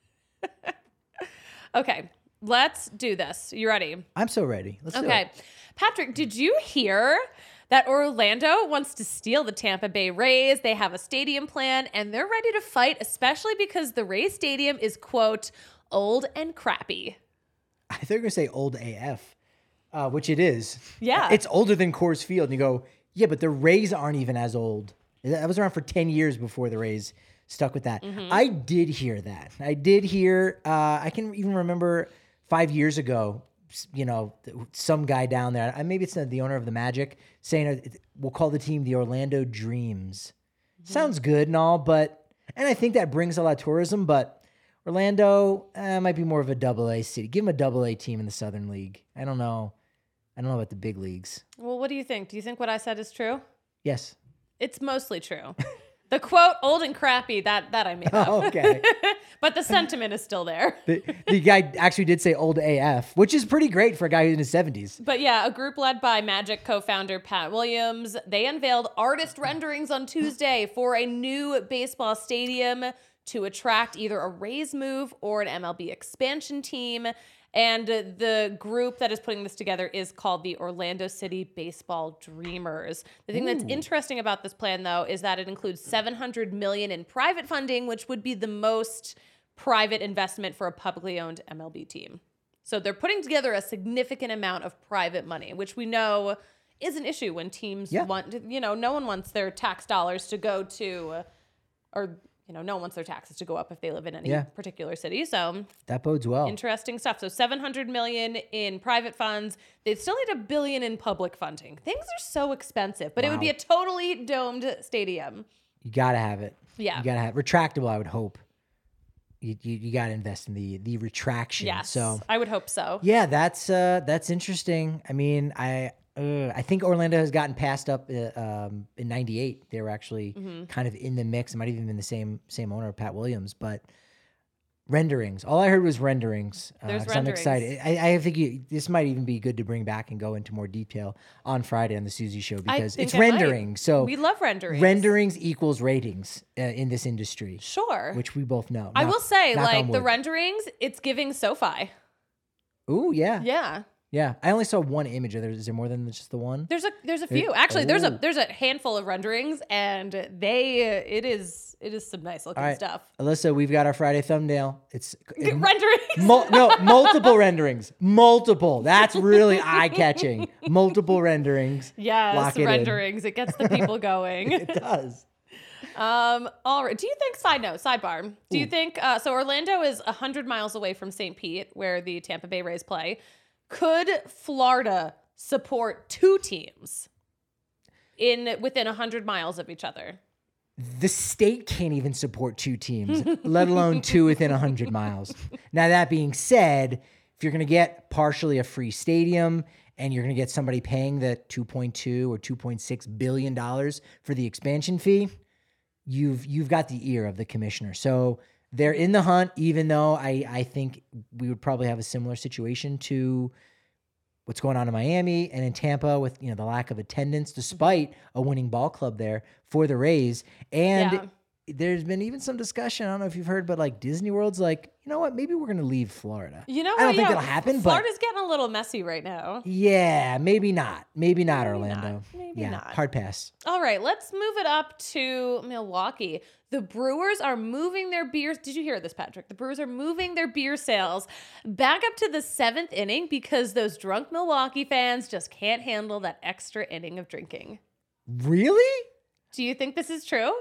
Okay, let's do this. You ready? I'm so ready. Let's do it. Okay. Patrick, did you hear that Orlando wants to steal the Tampa Bay Rays? They have a stadium plan and they're ready to fight, especially because the Rays stadium is, quote, old and crappy. I thought you were going to say old AF, which it is. Yeah. It's older than Coors Field. And you go, yeah, but the Rays aren't even as old. That was around for 10 years before the Rays stuck with that. Mm-hmm. I did hear that. I did hear, I can even remember 5 years ago, some guy down there, maybe it's the owner of the Magic, saying we'll call the team the Orlando Dreams. Mm-hmm. Sounds good and all, and I think that brings a lot of tourism, but Orlando might be more of a AA city. Give them a AA team in the Southern League. I don't know about the big leagues. Well, what do you think? Do you think what I said is true? Yes. It's mostly true. The quote, old and crappy, that I made up. Oh, okay. But the sentiment is still there. The guy actually did say old AF, which is pretty great for a guy who's in his 70s. But yeah, a group led by Magic co-founder Pat Williams, they unveiled artist renderings on Tuesday for a new baseball stadium to attract either a Rays move or an MLB expansion team. And the group that is putting this together is called the Orlando City Baseball Dreamers. The thing that's interesting about this plan, though, is that it includes $700 million in private funding, which would be the most private investment for a publicly owned MLB team. So they're putting together a significant amount of private money, which we know is an issue when teams want, no one wants their tax dollars to go to, no one wants their taxes to go up if they live in any particular city. So that bodes well. Interesting stuff. So $700 million in private funds. They'd still need $1 billion in public funding. Things are so expensive, but it would be a totally domed stadium. You got to have it. Yeah. You got to have retractable, I would hope. You got to invest in the retraction. Yes, so I would hope so. Yeah, that's interesting. I mean, I think Orlando has gotten passed up in '98. They were actually kind of in the mix. It might have even been the same owner, Pat Williams. But renderings. All I heard was renderings. There's renderings. I'm excited. I think this might even be good to bring back and go into more detail on Friday on the Susie Show because it's rendering. So we love renderings. Renderings equals ratings in this industry. Sure. Which we both know. I will say, like the renderings, it's giving SoFi. Ooh, yeah. Yeah. Yeah, I only saw one image. Is there more than just the one? There's a few. Actually, there's a handful of renderings, and it is some nice looking stuff. Alyssa, we've got our Friday thumbnail. It's renderings. Multiple renderings. Multiple. That's really eye catching. Multiple renderings. Yes, renderings. It gets the people going. It does. All right. Do you think? Sidebar. Do you think? So Orlando is 100 miles away from St. Pete, where the Tampa Bay Rays play. Could Florida support two teams within 100 miles of each other? The state can't even support two teams, let alone two within 100 miles. Now, that being said, if you're going to get partially a free stadium and you're going to get somebody paying the $2.2 or $2.6 billion for the expansion fee, you've got the ear of the commissioner. So they're in the hunt, even though I think we would probably have a similar situation to what's going on in Miami and in Tampa with the lack of attendance, despite a winning ball club there for the Rays. And there's been even some discussion. I don't know if you've heard, but like Disney World's like, you know what? Maybe we're going to leave Florida. You know, I don't think that'll happen. Florida's getting a little messy right now. Yeah, maybe not. Maybe not Orlando. Maybe not. Hard pass. All right, let's move it up to Milwaukee. The Brewers are moving their beers. Did you hear this, Patrick? The Brewers are moving their beer sales back up to the 7th inning because those drunk Milwaukee fans just can't handle that extra inning of drinking. Really? Do you think this is true?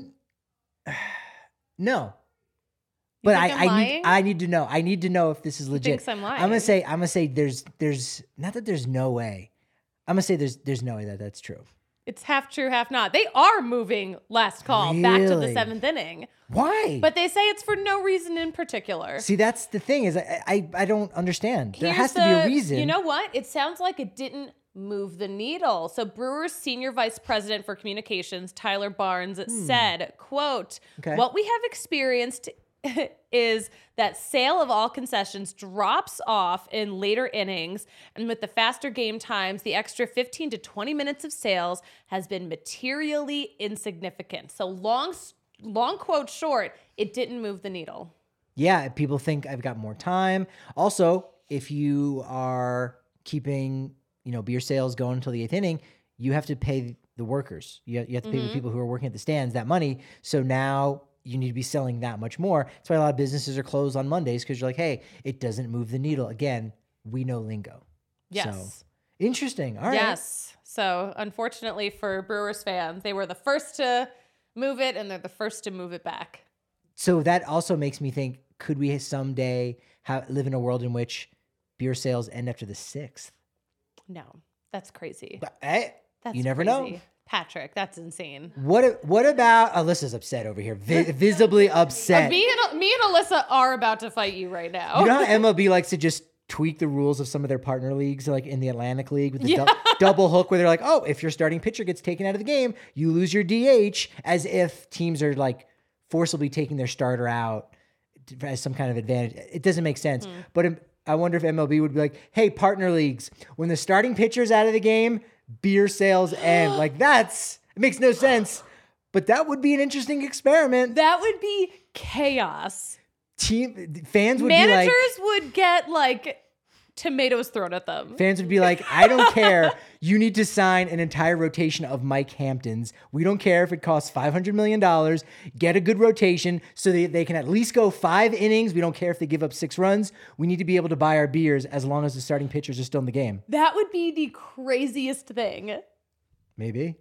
No. But I need to know. I need to know if this is legit. He thinks I'm lying. I'm gonna say there's not that there's no way. I'm gonna say there's no way that that's true. It's half true, half not. They are moving last call back to the 7th inning. Why? But they say it's for no reason in particular. See, that's the thing is I don't understand. There has to be a reason. You know what? It sounds like it didn't move the needle. So Brewers Senior Vice President for Communications, Tyler Barnes, said, quote, what we have experienced is that sale of all concessions drops off in later innings, and with the faster game times, the extra 15 to 20 minutes of sales has been materially insignificant. So long quote short, it didn't move the needle. Yeah, people think I've got more time. Also, if you are keeping, beer sales going until the 8th inning, you have to pay the workers. You have to pay the people who are working at the stands that money. So now you need to be selling that much more. That's why a lot of businesses are closed on Mondays because you're like, hey, it doesn't move the needle. Again, we know lingo. Yes. So, interesting. All right. Yes. So unfortunately for Brewers fans, they were the first to move it and they're the first to move it back. So that also makes me think, could we someday live in a world in which beer sales end after the 6th? No, that's crazy. But, you never know. Patrick, that's insane. What about Alyssa's upset over here? Visibly upset. Me and Alyssa are about to fight you right now. You know how MLB likes to just tweak the rules of some of their partner leagues, like in the Atlantic League with the double hook, where they're like, oh, if your starting pitcher gets taken out of the game, you lose your DH, as if teams are like forcibly taking their starter out as some kind of advantage. It doesn't make sense. But I wonder if MLB would be like, hey, partner leagues, when the starting pitcher's out of the game, beer sales end. Like it makes no sense. But that would be an interesting experiment. That would be chaos. Fans would Managers would get like tomatoes thrown at them. Fans would be like, I don't care. You need to sign an entire rotation of Mike Hamptons. We don't care if it costs $500 million. Get a good rotation so that they can at least go 5 innings. We don't care if they give up 6 runs. We need to be able to buy our beers as long as the starting pitchers are still in the game. That would be the craziest thing. Maybe.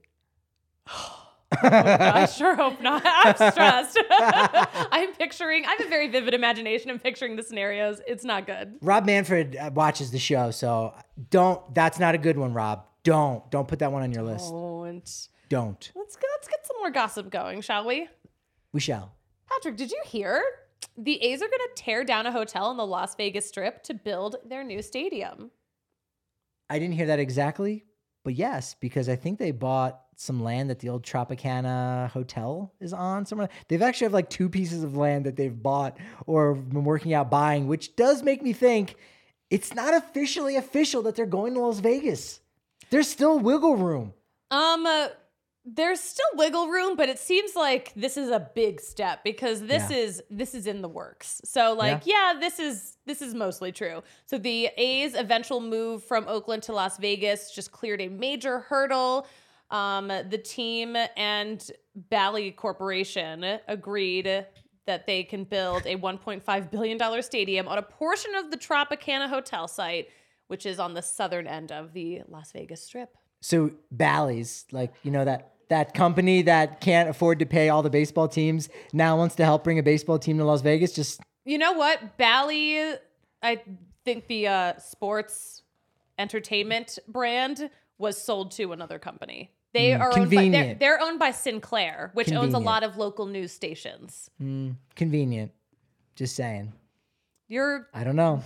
I sure hope not. I'm stressed. I have a very vivid imagination. I'm picturing the scenarios. It's not good. Rob Manfred watches the show, so that's not a good one, Rob. Don't put that one on your list. Don't. Let's get some more gossip going, shall we? We shall. Patrick, did you hear? The A's are going to tear down a hotel on the Las Vegas Strip to build their new stadium. I didn't hear that exactly, but yes, because I think they bought some land that the old Tropicana Hotel is on somewhere. They've actually have like 2 pieces of land that they've bought or been working out buying, which does make me think it's not officially official that they're going to Las Vegas. There's still wiggle room. There's still wiggle room, but it seems like this is a big step because this is in the works. So this is mostly true. So the A's eventual move from Oakland to Las Vegas just cleared a major hurdle. The team and Bally Corporation agreed that they can build a $1.5 billion stadium on a portion of the Tropicana Hotel site, which is on the southern end of the Las Vegas Strip. So Bally's, that company that can't afford to pay all the baseball teams now wants to help bring a baseball team to Las Vegas. You know what? Bally, I think the sports entertainment brand was sold to another company. They are they're owned by Sinclair, which owns a lot of local news stations. Convenient. Just saying. I don't know.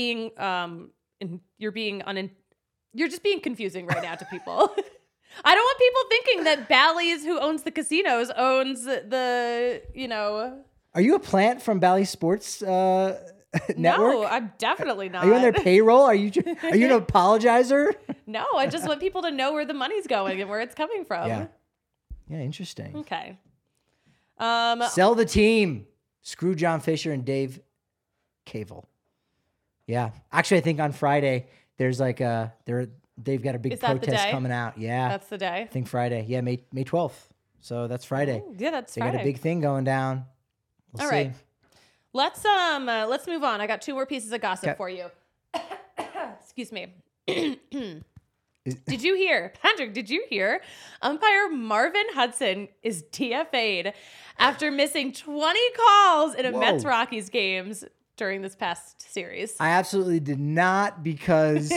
You're just being confusing right now to people. I don't want people thinking that Bally's, who owns the casinos, owns the, Are you a plant from Bally Sports Network? No, I'm definitely not. Are you on their payroll? Are you an apologizer? No, I just want people to know where the money's going and where it's coming from. Yeah, interesting. Okay. Sell the team. Screw John Fisher and Dave Kaval. Yeah. Actually, I think on Friday there's they've got a big protest coming out. Yeah. That's the day. I think Friday. Yeah, May 12th. So that's Friday. Oh, yeah, that's Friday. They got a big thing going down. We'll All see. right. Let's move on. I got 2 more pieces of gossip for you. Excuse me. Did you hear, Patrick, umpire Marvin Hudson is DFA'd after missing 20 calls in a Mets-Rockies games during this past series? I absolutely did not, because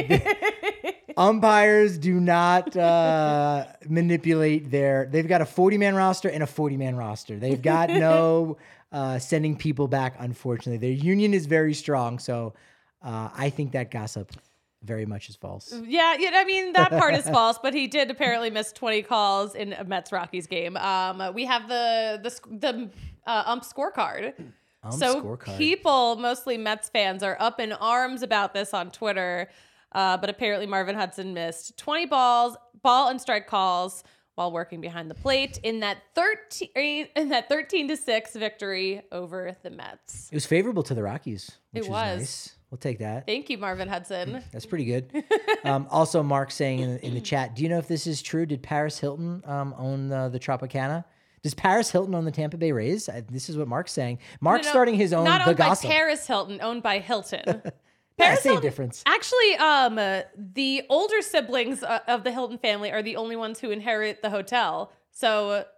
umpires do not manipulate they've got a 40-man roster and a 40-man roster. They've got no sending people back, unfortunately. Their union is very strong, so I think that gossip very much is false. Yeah, I mean, that part is false, but he did apparently miss 20 calls in a Mets-Rockies game. We have the ump scorecard. People, mostly Mets fans, are up in arms about this on Twitter, but apparently Marvin Hudson missed 20 ball and strike calls while working behind the plate in that 13-6 victory over the Mets. It was favorable to the Rockies, which it was nice. We'll take that. Thank you, Marvin Hudson. That's pretty good. Also, Mark saying in the chat, do you know if this is true? Did Paris Hilton own the Tropicana? Does Paris Hilton own the Tampa Bay Rays? This is what Mark's saying. Mark's starting his own Not The owned Gossip. by Paris Hilton, owned by Hilton. Same difference. Actually, the older siblings of the Hilton family are the only ones who inherit the hotel. So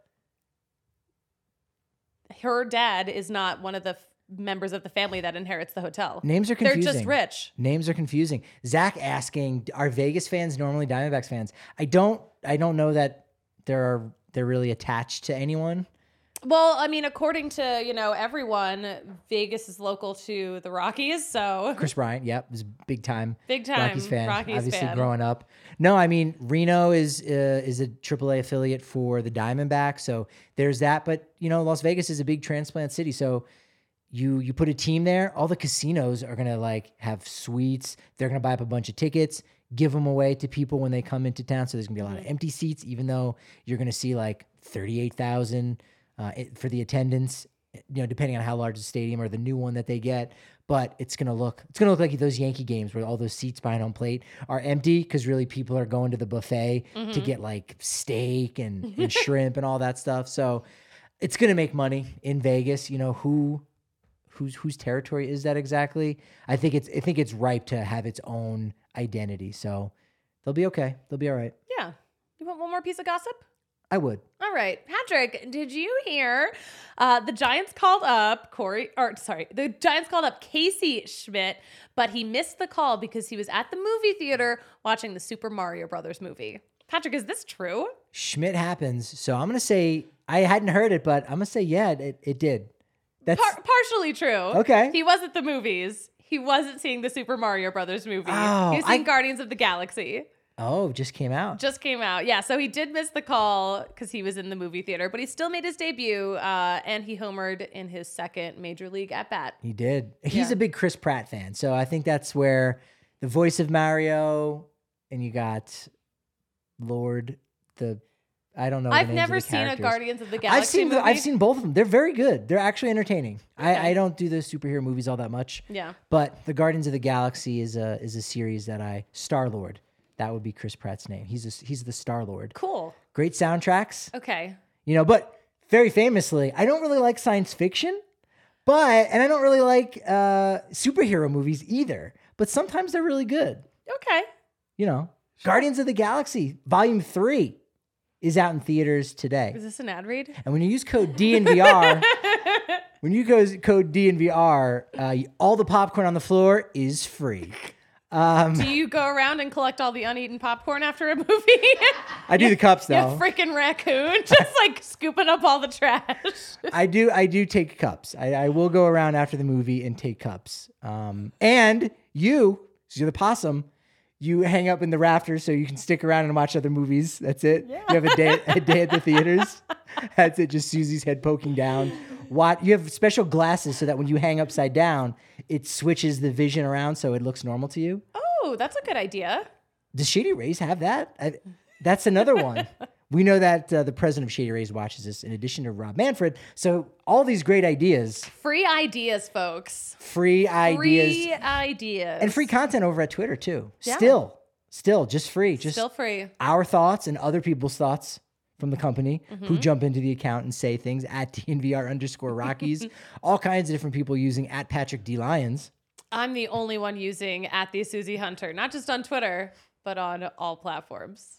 her dad is not one of the members of the family that inherits the hotel. Names are confusing. They're just rich. Names are confusing. Zach asking, are Vegas fans normally Diamondbacks fans? I don't know that they're really attached to anyone. Well, I mean, according to, everyone, Vegas is local to the Rockies, so. Chris Bryant, yep, was Big time Rockies fan, obviously fan. growing up. No, I mean, Reno is a AAA affiliate for the Diamondbacks, so there's that. But, Las Vegas is a big transplant city, so you put a team there, all the casinos are going to have suites. They're going to buy up a bunch of tickets, give them away to people when they come into town. So there's going to be a lot of empty seats, even though you're going to see 38,000 for the attendance, depending on how large the stadium or the new one that they get. But it's gonna look like those Yankee games where all those seats behind home plate are empty because really people are going to the buffet to get steak and shrimp and all that stuff. So it's gonna make money in Vegas. Whose territory is that exactly? I think it's ripe to have its own identity. So they'll be okay. They'll be all right. Yeah. You want one more piece of gossip? I would. All right. Patrick, did you hear the Giants called up the Giants called up Casey Schmidt, but he missed the call because he was at the movie theater watching the Super Mario Brothers movie. Patrick, is this true? Schmidt happens. So I'm going to say, I hadn't heard it, but I'm going to say, yeah, it did. That's partially true. Okay. He was at the movies. He wasn't seeing the Super Mario Brothers movie. Oh, he was seeing Guardians of the Galaxy. Oh, just came out. Yeah, so he did miss the call because he was in the movie theater, but he still made his debut, and he homered in his second Major League at-bat. He did. He's a big Chris Pratt fan, so I think that's where the voice of Mario, and you got Lord, I don't know. I've never seen a Guardians of the Galaxy movie. I've seen both of them. They're very good. They're actually entertaining. Okay. I don't do the superhero movies all that much. Yeah. But the Guardians of the Galaxy is a series that Star-Lord. That would be Chris Pratt's name. He's the Star-Lord. Cool. Great soundtracks. Okay. But very famously, I don't really like science fiction, and I don't really like superhero movies either. But sometimes they're really good. Okay. Sure. Guardians of the Galaxy Volume 3 is out in theaters today. Is this an ad read? And when you use code DNVR, all the popcorn on the floor is free. Do you go around and collect all the uneaten popcorn after a movie? I do the cups though. You freaking raccoon, just scooping up all the trash. I do take cups. I will go around after the movie and take cups. And you're the possum. You hang up in the rafters so you can stick around and watch other movies. That's it. Yeah. You have a day at the theaters. That's it. Just Susie's head poking down. You have special glasses so that when you hang upside down, it switches the vision around so it looks normal to you. Oh, that's a good idea. Does Shady Rays have that? That's another one. We know that the president of Shady Rays watches this in addition to Rob Manfred. So all these great ideas. Free ideas, folks. Free ideas. Free ideas. And free content over at Twitter too. Yeah. Still just free. Still free. Our thoughts and other people's thoughts from the company who jump into the account and say things at DNVR_Rockies. All kinds of different people using at Patrick D. Lyons. I'm the only one using at the Susie Hunter, not just on Twitter, but on all platforms.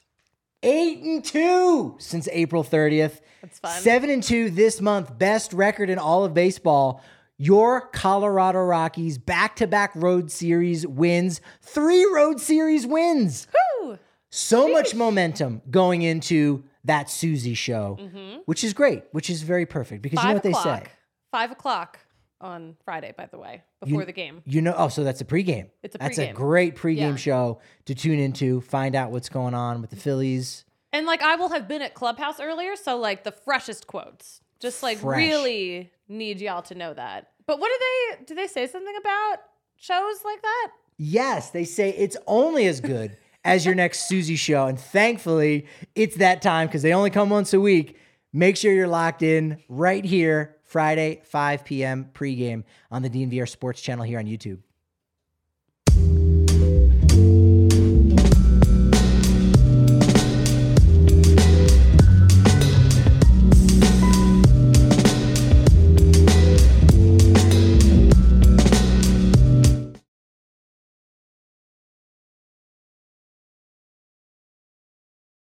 8-2 since April 30th. That's fun. 7-2 this month. Best record in all of baseball. Your Colorado Rockies back-to-back road series wins. 3 road series wins. Woo! So much momentum going into that Susie show, which is great, which is very perfect because you know what they say. 5 o'clock on Friday, by the way, before the game. So that's a pregame. It's a pregame. That's a great pregame show to tune into, find out what's going on with the Phillies. And I will have been at Clubhouse earlier, so the freshest quotes. Just really need y'all to know that. But what do they say something about shows like that? Yes, they say it's only as good as your next Susie show. And thankfully, it's that time because they only come once a week. Make sure you're locked in right here, Friday, 5 p.m. pregame on the DNVR Sports channel here on YouTube.